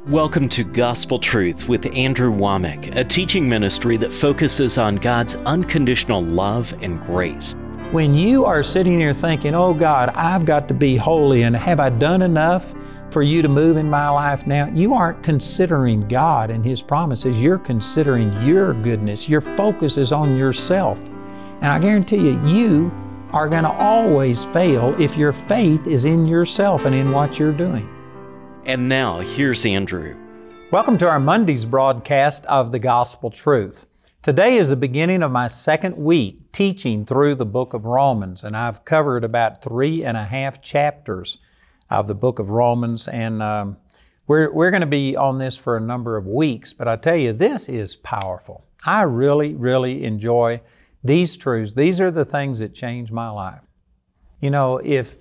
Welcome to Gospel Truth with Andrew Womack, a teaching ministry that focuses on God's unconditional love and grace. When you are sitting here thinking, oh God, I've got to be holy and have I done enough for you to move in my life now? You aren't considering God and His promises. You're considering your goodness. Your focus is on yourself. And I guarantee you, you are going to always fail if your faith is in yourself and in what you're doing. And now, here's Andrew. Welcome to our Monday's broadcast of the Gospel Truth. Today is the beginning of my second week teaching through the book of Romans, and I've covered about 3.5 chapters of the book of Romans, and we're going to be on this for a number of weeks, but I tell you, this is powerful. I really enjoy these truths. These are the things that change my life. You know, if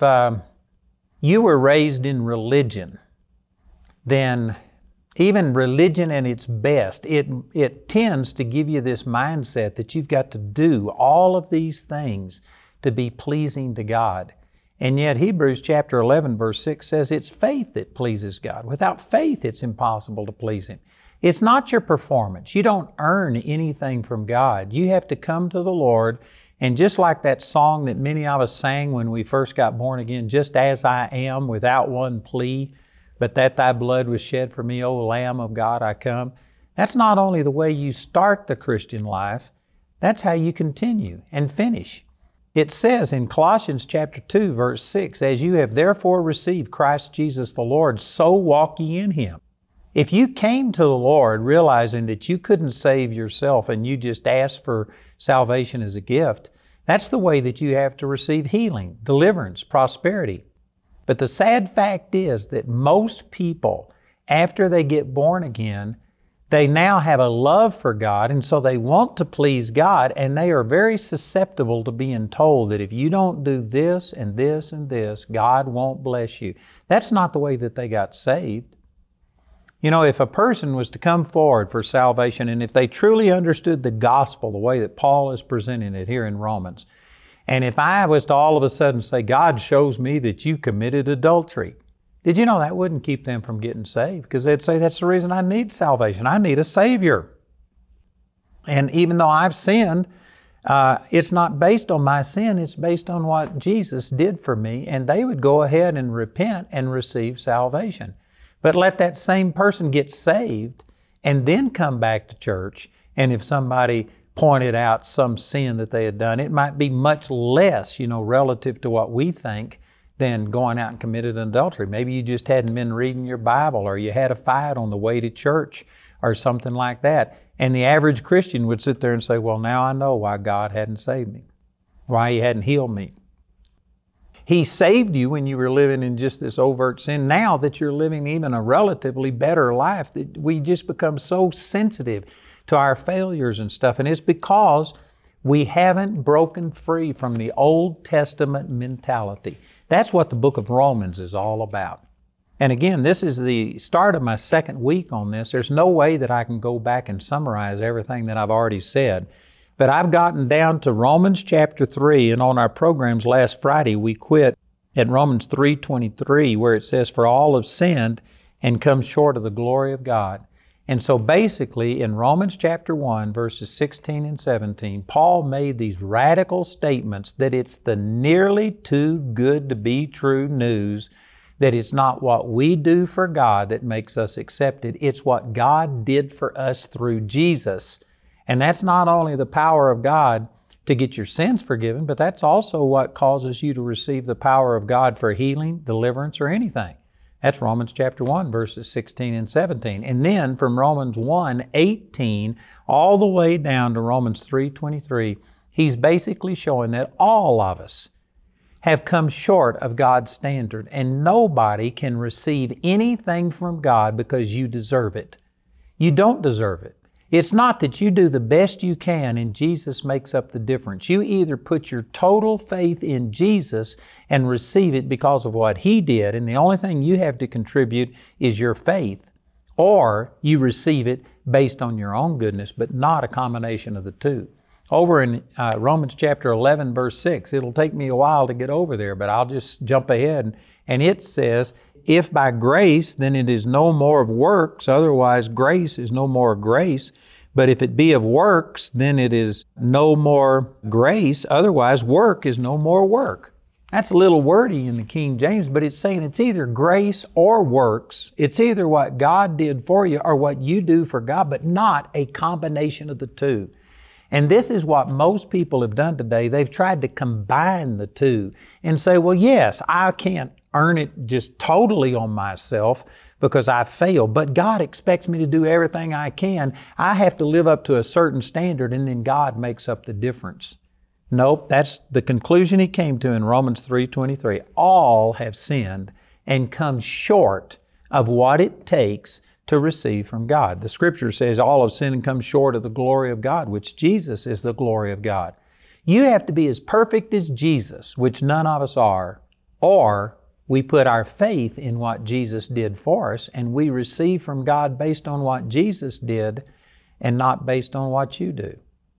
you were raised in religion, then even religion at its best, it tends to give you this mindset that you've got to do all of these things to be pleasing to God. And yet Hebrews chapter 11 verse 6 says it's faith that pleases God. Without faith, it's impossible to please Him. It's not your performance. You don't earn anything from God. You have to come to the Lord, and just like that song that many of us sang when we first got born again, just as I am, without one plea, but that thy blood was shed for me, O Lamb of God, I come. That's not only the way you start the Christian life, that's how you continue and finish. It says in Colossians chapter 2, verse 6, as you have therefore received Christ Jesus the Lord, so walk ye in Him. If you came to the Lord realizing that you couldn't save yourself and you just asked for salvation as a gift, that's the way that you have to receive healing, deliverance, prosperity. But the sad fact is that most people, after they get born again, they now have a love for God, and so they want to please God, and they are very susceptible to being told that if you don't do this and this and this, God won't bless you. That's not the way that they got saved. You know, if a person was to come forward for salvation, and if they truly understood the gospel the way that Paul is presenting it here in Romans, and if I was to all of a sudden say, God shows me that you committed adultery, did you know that wouldn't keep them from getting saved? Because they'd say, that's the reason I need salvation. I need a Savior. And even though I've sinned, it's not based on my sin, it's based on what Jesus did for me. And they would go ahead and repent and receive salvation. But let that same person get saved and then come back to church. And if somebody pointed out some sin that they had done, it might be much less, relative to what we think, than going out and committed adultery. Maybe you just hadn't been reading your Bible, or you had a fight on the way to church, or something like that. And the average Christian would sit there and say, well, now I know why God hadn't saved me, why He hadn't healed me. He saved you when you were living in just this overt sin. Now that you're living even a relatively better life, that we just become so sensitive to our failures and stuff. And it's because we haven't broken free from the Old Testament mentality. That's what the book of Romans is all about. And again, this is the start of my second week on this. There's no way that I can go back and summarize everything that I've already said. But I've gotten down to Romans chapter 3, and on our programs last Friday, we quit at Romans 3:23, where it says, for all have sinned and come short of the glory of God. And so basically in Romans chapter 1, verses 16 and 17, Paul made these radical statements that it's the nearly too good to be true news, that it's not what we do for God that makes us accepted, it's what God did for us through Jesus. And that's not only the power of God to get your sins forgiven, but that's also what causes you to receive the power of God for healing, deliverance, or anything. That's Romans chapter 1, verses 16 and 17. And then from Romans 1:18 all the way down to Romans 3:23, he's basically showing that all of us have come short of God's standard, and nobody can receive anything from God because you deserve it. You don't deserve it. It's not that you do the best you can and Jesus makes up the difference. You either put your total faith in Jesus and receive it because of what He did, and the only thing you have to contribute is your faith, or you receive it based on your own goodness, but not a combination of the two. Over in Romans chapter 11, verse 6, it'll take me a while to get over there, but I'll just jump ahead, and it says, if by grace, then it is no more of works, otherwise grace is no more grace. But if it be of works, then it is no more grace, otherwise work is no more work. That's a little wordy in the King James, but it's saying it's either grace or works. It's either what God did for you or what you do for God, but not a combination of the two. And this is what most people have done today. They've tried to combine the two and say, well, yes, I can't earn it just totally on myself because I failed, but God expects me to do everything I can. I have to live up to a certain standard, and then God makes up the difference. Nope, that's the conclusion he came to in Romans 3:23. All have sinned and come short of what it takes to receive from God. The Scripture says all have sinned and come short of the glory of God, which Jesus is the glory of God. You have to be as perfect as Jesus, which none of us are, or we put our faith in what Jesus did for us and we receive from God based on what Jesus did and not based on what you do.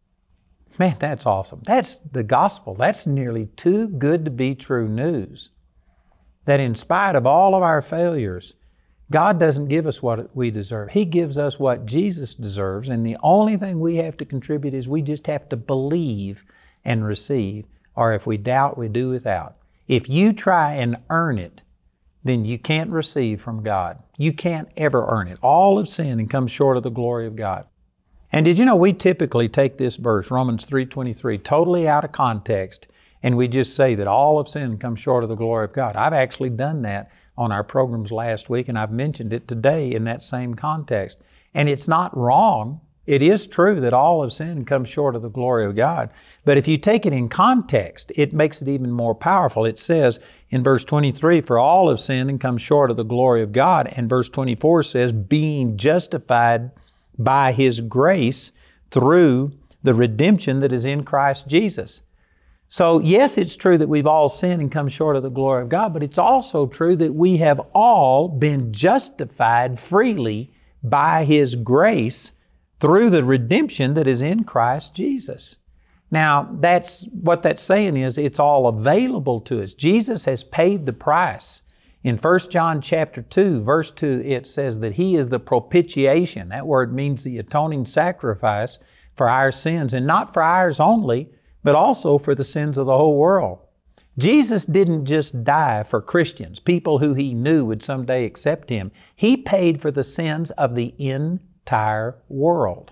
Man, that's awesome. That's the gospel. That's nearly too good to be true news. That in spite of all of our failures, God doesn't give us what we deserve. He gives us what Jesus deserves, and the only thing we have to contribute is we just have to believe and receive, or if we doubt, we do without. If you try and earn it, then you can't receive from God. You can't ever earn it. All have sinned and come short of the glory of God. And did you know we typically take this verse, Romans 3:23, totally out of context, and we just say that all have sinned and come short of the glory of God. I've actually done that on our programs last week, and I've mentioned it today in that same context. And it's not wrong. It is true that all have sinned and come short of the glory of God. But if you take it in context, it makes it even more powerful. It says in verse 23, for all have sinned and come short of the glory of God. And verse 24 says, being justified by His grace through the redemption that is in Christ Jesus. So yes, it's true that we've all sinned and come short of the glory of God, but it's also true that we have all been justified freely by His grace through the redemption that is in Christ Jesus. Now, that's what that's saying is it's all available to us. Jesus has paid the price. In 1 John chapter 2, verse 2, it says that He is the propitiation. That word means the atoning sacrifice for our sins, and not for ours only, but also for the sins of the whole world. Jesus didn't just die for Christians, people who He knew would someday accept Him. He paid for the sins of the entire world.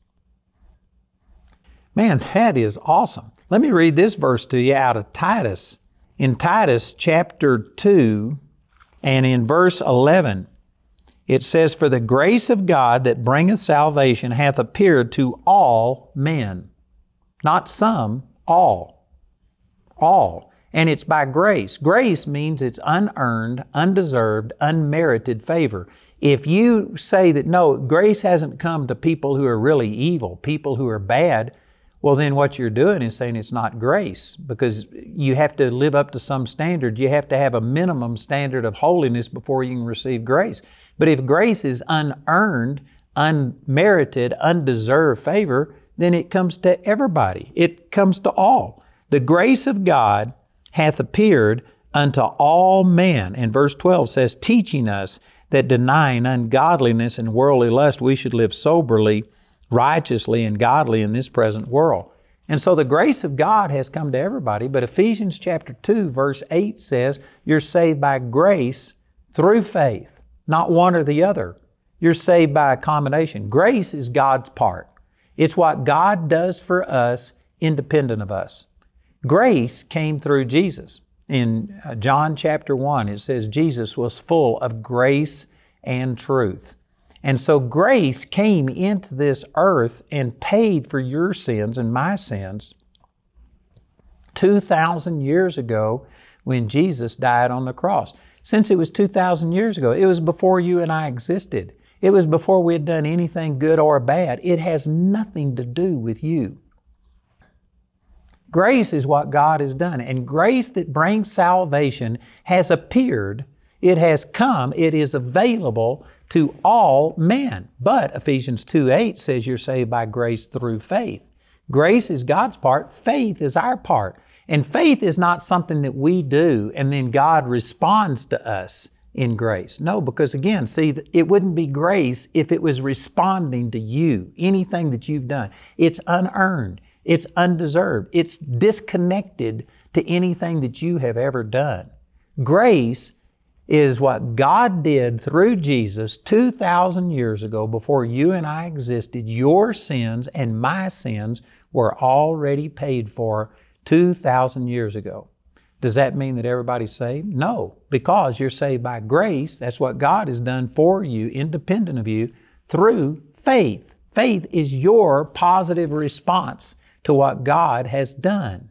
Man, that is awesome. Let me read this verse to you out of Titus. In Titus chapter 2, and in verse 11, it says, for the grace of God that bringeth salvation hath appeared to all men. Not some, all. All. And it's by grace. Grace means it's unearned, undeserved, unmerited favor. If you say that, no, grace hasn't come to people who are really evil, people who are bad, well, then what you're doing is saying it's not grace, because you have to live up to some standard. You have to have a minimum standard of holiness before you can receive grace. But if grace is unearned, unmerited, undeserved favor, then it comes to everybody. It comes to all. The grace of God hath appeared unto all men. And verse 12 says, teaching us that denying ungodliness and worldly lust, we should live soberly, righteously, and godly in this present world. And so the grace of God has come to everybody, but Ephesians chapter 2, verse 8 says, you're saved by grace through faith, not one or the other. You're saved by a combination. Grace is God's part. It's what God does for us independent of us. Grace came through Jesus. In John chapter 1, it says Jesus was full of grace and truth. And so grace came into this earth and paid for your sins and my sins 2,000 years ago when Jesus died on the cross. Since it was 2,000 years ago, it was before you and I existed. It was before we had done anything good or bad. It has nothing to do with you. Grace is what God has done, and grace that brings salvation has appeared. It has come. It is available to all men. But Ephesians 2:8 says you're saved by grace through faith. Grace is God's part. Faith is our part. And faith is not something that we do and then God responds to us in grace? No, because again, see, it wouldn't be grace if it was responding to you, anything that you've done. It's unearned. It's undeserved. It's disconnected to anything that you have ever done. Grace is what God did through Jesus 2,000 years ago before you and I existed. Your sins and my sins were already paid for 2,000 years ago. Does that mean that everybody's saved? No, because you're saved by grace. That's what God has done for you, independent of you, through faith. Faith is your positive response to what God has done.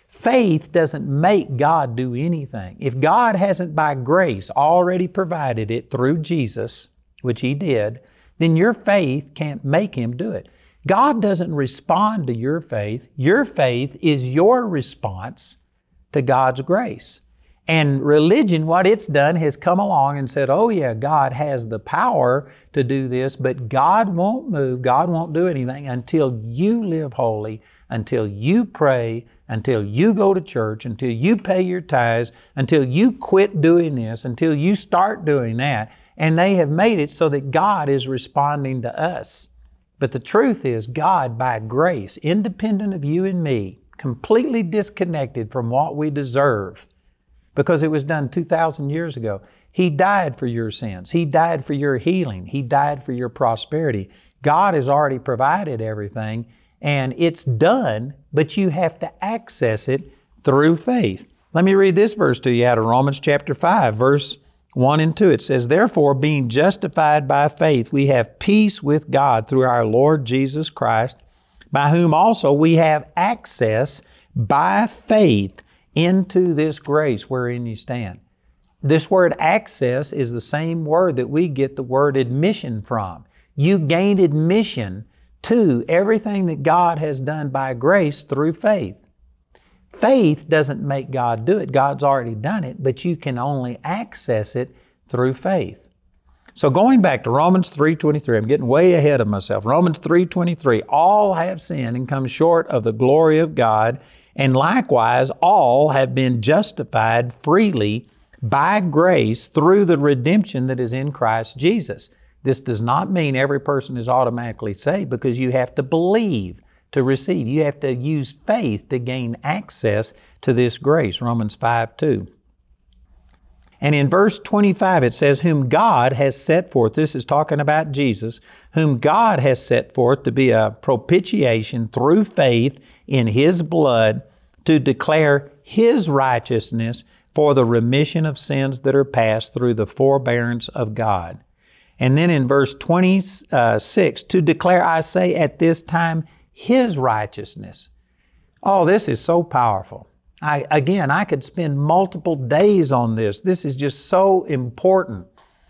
Faith doesn't make God do anything. If God hasn't by grace already provided it through Jesus, which He did, then your faith can't make Him do it. God doesn't respond to your faith. Your faith is your response to God's grace. And religion, what it's done, has come along and said, oh yeah, God has the power to do this, but God won't move, God won't do anything until you live holy, until you pray, until you go to church, until you pay your tithes, until you quit doing this, until you start doing that. And they have made it so that God is responding to us. But the truth is, God, by grace, independent of you and me, completely disconnected from what we deserve, because it was done 2,000 years ago. He died for your sins. He died for your healing. He died for your prosperity. God has already provided everything, and it's done, but you have to access it through faith. Let me read this verse to you out of Romans chapter 5, verse 1 and 2. It says, therefore, being justified by faith, we have peace with God through our Lord Jesus Christ, by whom also we have access by faith into this grace wherein you stand. This word access is the same word that we get the word admission from. You gained admission to everything that God has done by grace through faith. Faith doesn't make God do it. God's already done it, but you can only access it through faith. So going back to Romans 3:23, I'm getting way ahead of myself. Romans 3:23, all have sinned and come short of the glory of God, and likewise all have been justified freely by grace through the redemption that is in Christ Jesus. This does not mean every person is automatically saved, because you have to believe to receive. You have to use faith to gain access to this grace, Romans 5:2. And in verse 25 it says, whom God has set forth, this is talking about Jesus, whom God has set forth to be a propitiation through faith in His blood, to declare His righteousness for the remission of sins that are past through the forbearance of God. And then in verse 26, to declare, I say, at this time, His righteousness. Oh, this is so powerful. I could spend multiple days on this. This is just so important.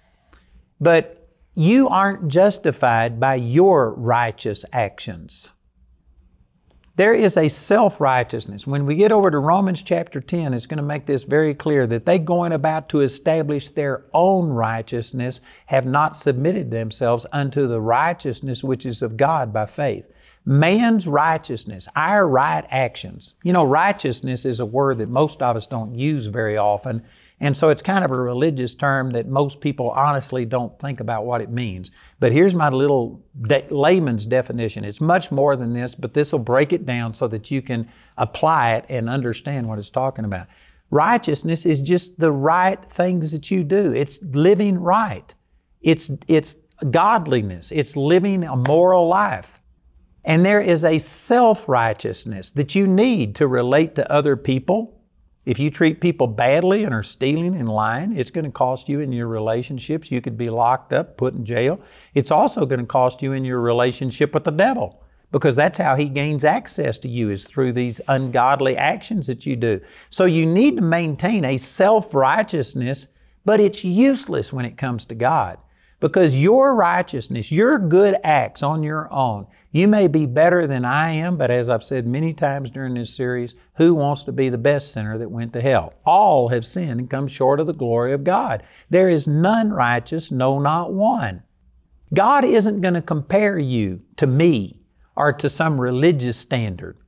But you aren't justified by your righteous actions. There is a self-righteousness. When we get over to Romans chapter 10, it's going to make this very clear that they going about to establish their own righteousness have not submitted themselves unto the righteousness which is of God by faith. Man's righteousness, our right actions. You know, righteousness is a word that most of us don't use very often, and so it's kind of a religious term that most people honestly don't think about what it means. But here's my little layman's definition. It's much more than this, but this will break it down so that you can apply it and understand what it's talking about. Righteousness is just the right things that you do. It's living right. It's godliness. It's living a moral life. And there is a self-righteousness that you need to relate to other people. If you treat people badly and are stealing and lying, it's going to cost you in your relationships. You could be locked up, put in jail. It's also going to cost you in your relationship with the devil, because that's how he gains access to you, is through these ungodly actions that you do. So you need to maintain a self-righteousness, but it's useless when it comes to God. Because your righteousness, your good acts on your own, you may be better than I am, but as I've said many times during this series, who wants to be the best sinner that went to hell? All have sinned and come short of the glory of God. There is none righteous, no, not one. God isn't going to compare you to me or to some religious standard.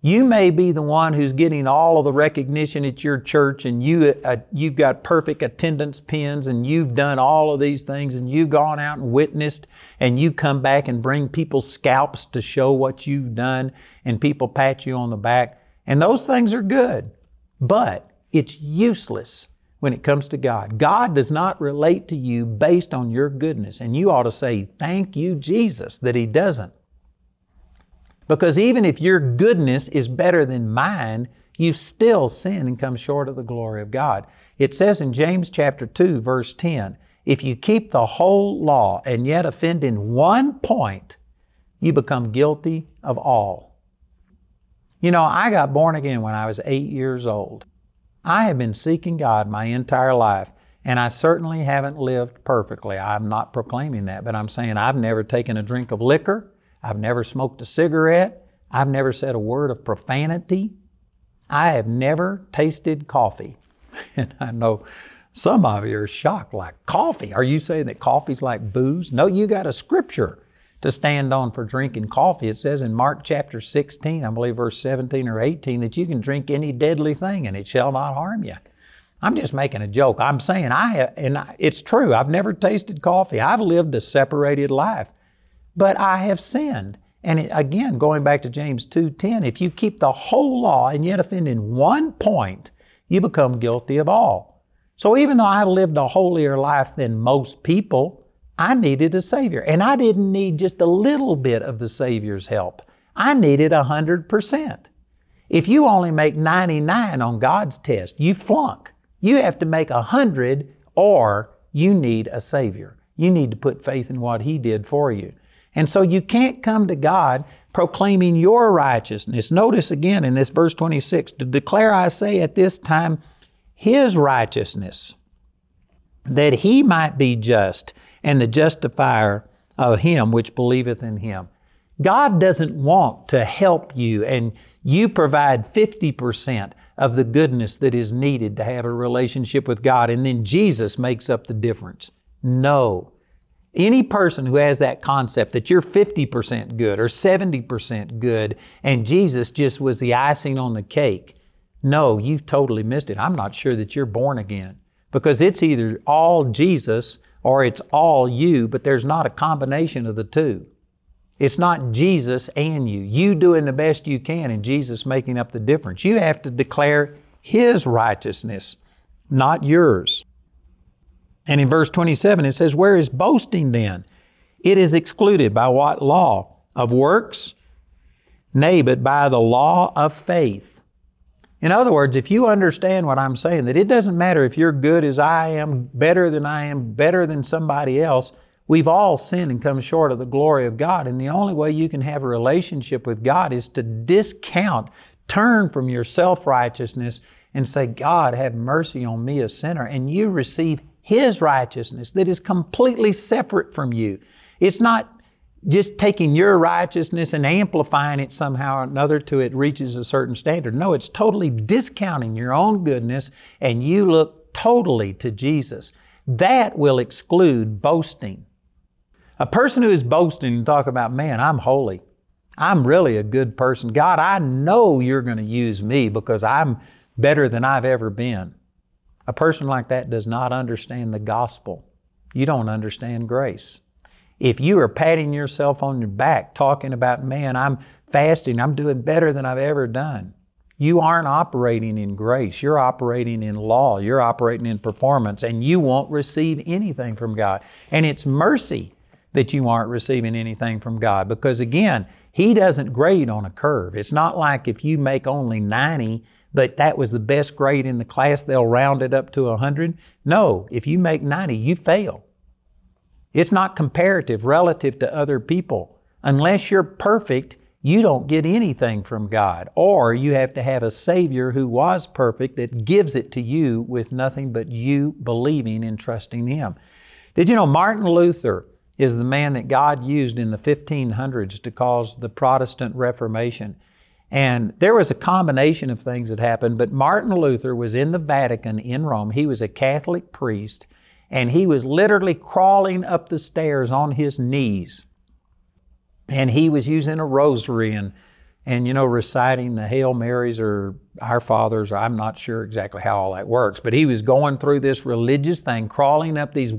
You may be the one who's getting all of the recognition at your church, and you've got perfect attendance pins, and you've done all of these things, and you've gone out and witnessed, and you come back and bring people scalps to show what you've done, and people pat you on the back. And those things are good, but it's useless when it comes to God. God does not relate to you based on your goodness, and you ought to say, thank you, Jesus, that He doesn't. Because even if your goodness is better than mine, you still sin and come short of the glory of God. It says in James chapter 2, verse 10, if you keep the whole law and yet offend in one point, you become guilty of all. You know, I got born again when I was 8 years old. I have been seeking God my entire life, and I certainly haven't lived perfectly. I'm not proclaiming that, but I'm saying I've never taken a drink of liquor. I've never smoked a cigarette. I've never said a word of profanity. I have never tasted coffee. And I know some of you are shocked, like, coffee? Are you saying that coffee's like booze? No, you got a scripture to stand on for drinking coffee. It says in Mark chapter 16, I believe verse 17 or 18, that you can drink any deadly thing and it shall not harm you. I'm just making a joke. I'm saying it's true. I've never tasted coffee. I've lived a separated life. But I have sinned. And again, going back to James 2:10, if you keep the whole law and yet offend in one point, you become guilty of all. So even though I've lived a holier life than most people, I needed a Savior. And I didn't need just a little bit of the Savior's help. I needed 100%. If you only make 99 on God's test, you flunk. You have to make 100 or you need a Savior. You need to put faith in what He did for you. And so you can't come to God proclaiming your righteousness. Notice again in this verse 26, to declare, I say at this time, His righteousness, that He might be just and the justifier of him which believeth in Him. God doesn't want to help you and you provide 50% of the goodness that is needed to have a relationship with God, and then Jesus makes up the difference. No. Any person who has that concept that you're 50% good or 70% good and Jesus just was the icing on the cake, no, you've totally missed it. I'm not sure that you're born again, because it's either all Jesus or it's all you, but there's not a combination of the two. It's not Jesus and you. You doing the best you can and Jesus making up the difference. You have to declare His righteousness, not yours. And in verse 27 it says, where is boasting then? It is excluded by what law? Of works? Nay, but by the law of faith. In other words, if you understand what I'm saying, that it doesn't matter if you're good as I am, better than somebody else, we've all sinned and come short of the glory of God. And the only way you can have a relationship with God is to turn from your self-righteousness and say, God, have mercy on me, a sinner. And you receive His righteousness that is completely separate from you. It's not just taking your righteousness and amplifying it somehow or another till it reaches a certain standard. No, it's totally discounting your own goodness and you look totally to Jesus. That will exclude boasting. A person who is boasting and talk about, man, I'm holy. I'm really a good person. God, I know you're going to use me because I'm better than I've ever been. A person like that does not understand the gospel. You don't understand grace. If you are patting yourself on your back, talking about, man, I'm fasting, I'm doing better than I've ever done, you aren't operating in grace. You're operating in law. You're operating in performance, and you won't receive anything from God. And it's mercy that you aren't receiving anything from God, because again, He doesn't grade on a curve. It's not like if you make only 90, but that was the best grade in the class, they'll round it up to 100. No, if you make 90, you fail. It's not comparative relative to other people. Unless you're perfect, you don't get anything from God. Or you have to have a Savior who was perfect that gives it to you with nothing but you believing and trusting Him. Did you know Martin Luther is the man that God used in the 1500s to cause the Protestant Reformation? And there was a combination of things that happened, but Martin Luther was in the Vatican in Rome. He was a Catholic priest, and he was literally crawling up the stairs on his knees. And he was using a rosary and and, reciting the Hail Marys or Our Fathers, or I'm not sure exactly how all that works, but he was going through this religious thing, crawling up these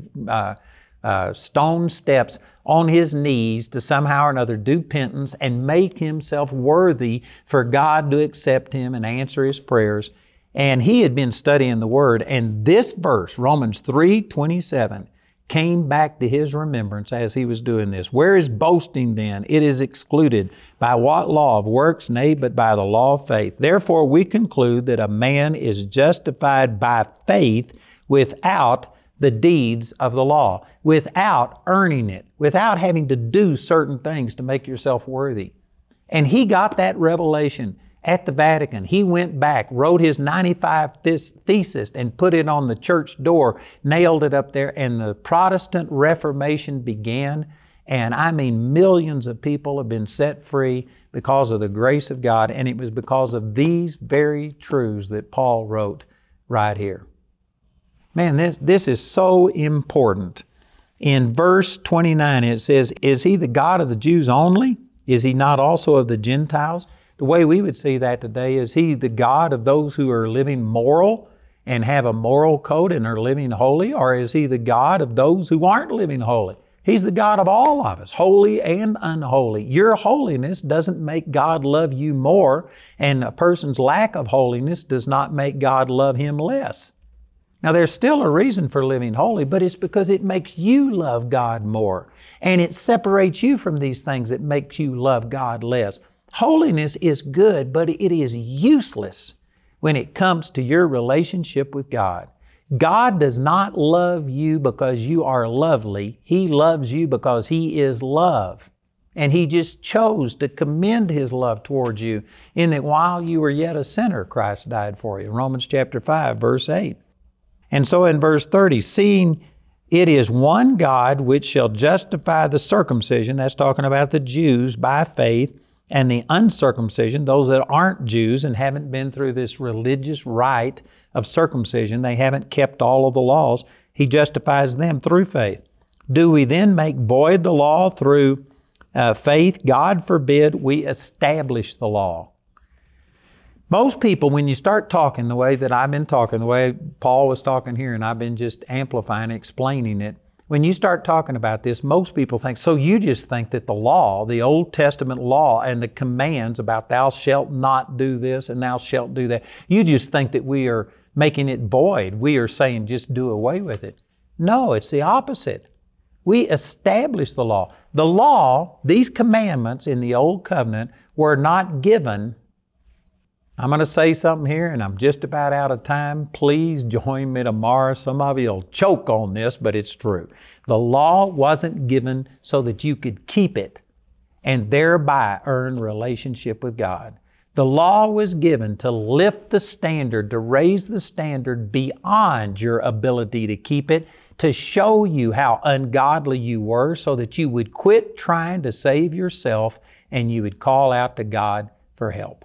stone steps on his knees to somehow or another do penance and make himself worthy for God to accept him and answer his prayers. And he had been studying the Word, and this verse, Romans 3:27, came back to his remembrance as he was doing this. Where is boasting then? It is excluded. By what law of works? Nay, but by the law of faith. Therefore we conclude that a man is justified by faith without the deeds of the law, without earning it, without having to do certain things to make yourself worthy. And he got that revelation at the Vatican. He went back, wrote his 95 thesis and put it on the church door, nailed it up there, and the Protestant Reformation began. And I mean, millions of people have been set free because of the grace of God, and it was because of these very truths that Paul wrote right here. Man, this is so important. In verse 29, it says, "Is he the God of the Jews only? Is he not also of the Gentiles?" The way we would see that today, is he the God of those who are living moral and have a moral code and are living holy? Or is he the God of those who aren't living holy? He's the God of all of us, holy and unholy. Your holiness doesn't make God love you more, and a person's lack of holiness does not make God love him less. Now, there's still a reason for living holy, but it's because it makes you love God more, and it separates you from these things that makes you love God less. Holiness is good, but it is useless when it comes to your relationship with God. God does not love you because you are lovely. He loves you because He is love. And He just chose to commend His love towards you in that while you were yet a sinner, Christ died for you. Romans chapter 5, verse 8. And so in verse 30, seeing it is one God which shall justify the circumcision, that's talking about the Jews, by faith, and the uncircumcision, those that aren't Jews and haven't been through this religious rite of circumcision, they haven't kept all of the laws, He justifies them through faith. Do we then make void the law through faith? God forbid. We establish the law. Most people, when you start talking the way that I've been talking, the way Paul was talking here, and I've been just amplifying, explaining it, when you start talking about this, most people think, so you just think that the law, the Old Testament law and the commands about thou shalt not do this and thou shalt do that, you just think that we are making it void. We are saying just do away with it. No, it's the opposite. We establish the law. The law, these commandments in the Old Covenant were not given. I'm going to say something here, and I'm just about out of time. Please join me tomorrow. Some of you will choke on this, but it's true. The law wasn't given so that you could keep it and thereby earn relationship with God. The law was given to lift the standard, to raise the standard beyond your ability to keep it, to show you how ungodly you were so that you would quit trying to save yourself and you would call out to God for help.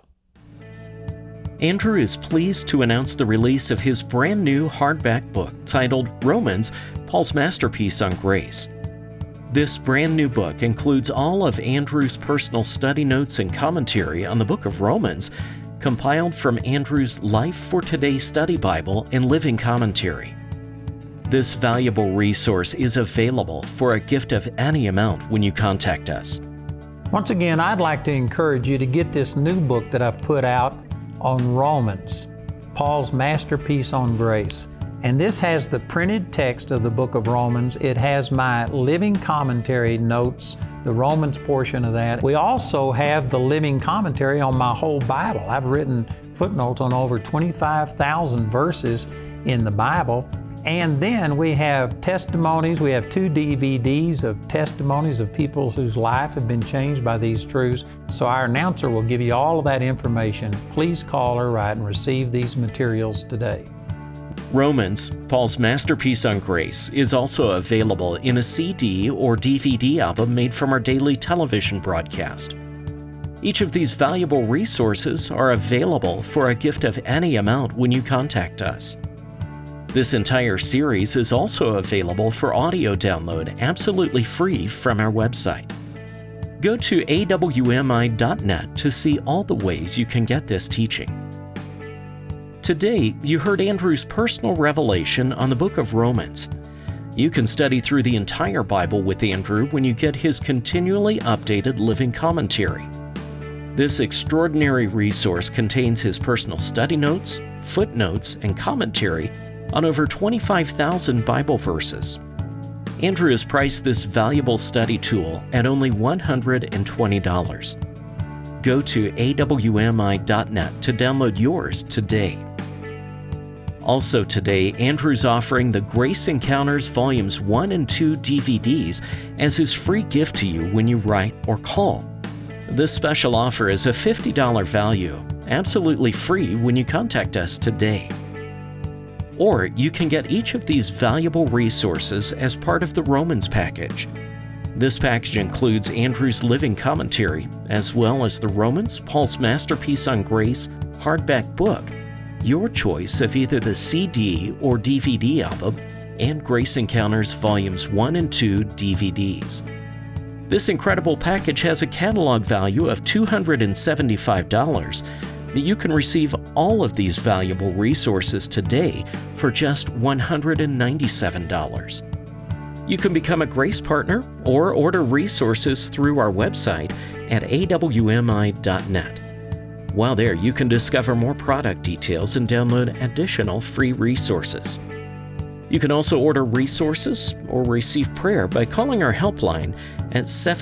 Andrew is pleased to announce the release of his brand new hardback book titled Romans, Paul's Masterpiece on Grace. This brand new book includes all of Andrew's personal study notes and commentary on the book of Romans, compiled from Andrew's Life for Today Study Bible and Living Commentary. This valuable resource is available for a gift of any amount when you contact us. Once again, I'd like to encourage you to get this new book that I've put out on Romans, Paul's Masterpiece on Grace. And this has the printed text of the book of Romans. It has my living commentary notes, the Romans portion of that. We also have the living commentary on my whole Bible. I've written footnotes on over 25,000 verses in the Bible. And then we have testimonies. We have 2 DVDs of testimonies of people whose life have been changed by these truths. So our announcer will give you all of that information. Please call or write and receive these materials today. Romans, Paul's Masterpiece on Grace, is also available in a CD or DVD album made from our daily television broadcast. Each of these valuable resources are available for a gift of any amount when you contact us. This entire series is also available for audio download absolutely free from our website. Go to awmi.net to see all the ways you can get this teaching. Today, you heard Andrew's personal revelation on the book of Romans. You can study through the entire Bible with Andrew when you get his continually updated living commentary. This extraordinary resource contains his personal study notes, footnotes, and commentary on over 25,000 Bible verses. Andrew has priced this valuable study tool at only $120. Go to awmi.net to download yours today. Also today, Andrew's offering the Grace Encounters Volumes 1 and 2 DVDs as his free gift to you when you write or call. This special offer is a $50 value, absolutely free when you contact us today. Or you can get each of these valuable resources as part of the Romans package. This package includes Andrew's living commentary, as well as the Romans, Paul's Masterpiece on Grace hardback book, your choice of either the CD or DVD album, and Grace Encounters Volumes 1 and 2 DVDs. This incredible package has a catalog value of $275, but you can receive all of these valuable resources today for just $197. You can become a Grace Partner or order resources through our website at awmi.net. While there, you can discover more product details and download additional free resources. You can also order resources or receive prayer by calling our helpline at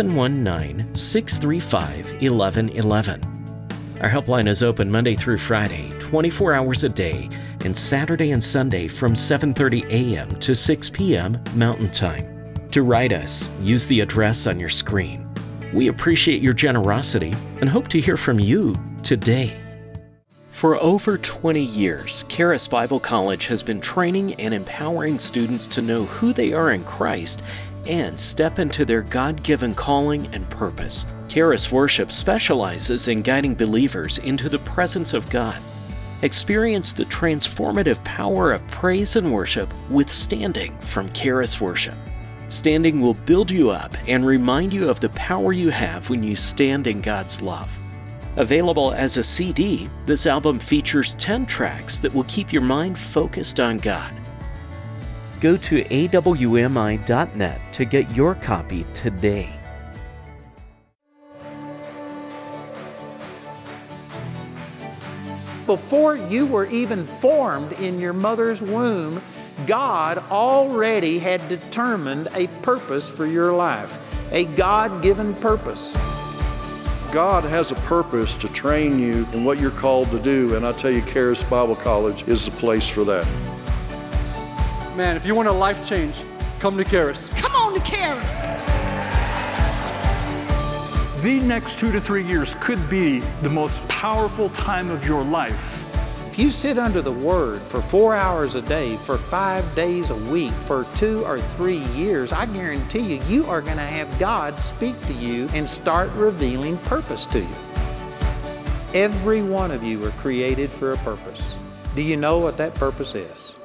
719-635-1111. Our helpline is open Monday through Friday, 24 hours a day, and Saturday and Sunday from 7:30 a.m. to 6 p.m. Mountain Time. To write us, use the address on your screen. We appreciate your generosity and hope to hear from you today. For over 20 years, Charis Bible College has been training and empowering students to know who they are in Christ and step into their God-given calling and purpose. Charis Worship specializes in guiding believers into the presence of God. Experience the transformative power of praise and worship with Standing from Charis Worship. Standing will build you up and remind you of the power you have when you stand in God's love. Available as a CD, this album features 10 tracks that will keep your mind focused on God. Go to awmi.net to get your copy today. Before you were even formed in your mother's womb, God already had determined a purpose for your life, a God-given purpose. God has a purpose to train you in what you're called to do, and I tell you, Charis Bible College is the place for that. Man, if you want a life change, come to Charis. Come on to Charis. The next 2 to 3 years could be the most powerful time of your life. If you sit under the Word for 4 hours a day, for 5 days a week, for 2 or 3 years, I guarantee you, you are going to have God speak to you and start revealing purpose to you. Every one of you are created for a purpose. Do you know what that purpose is?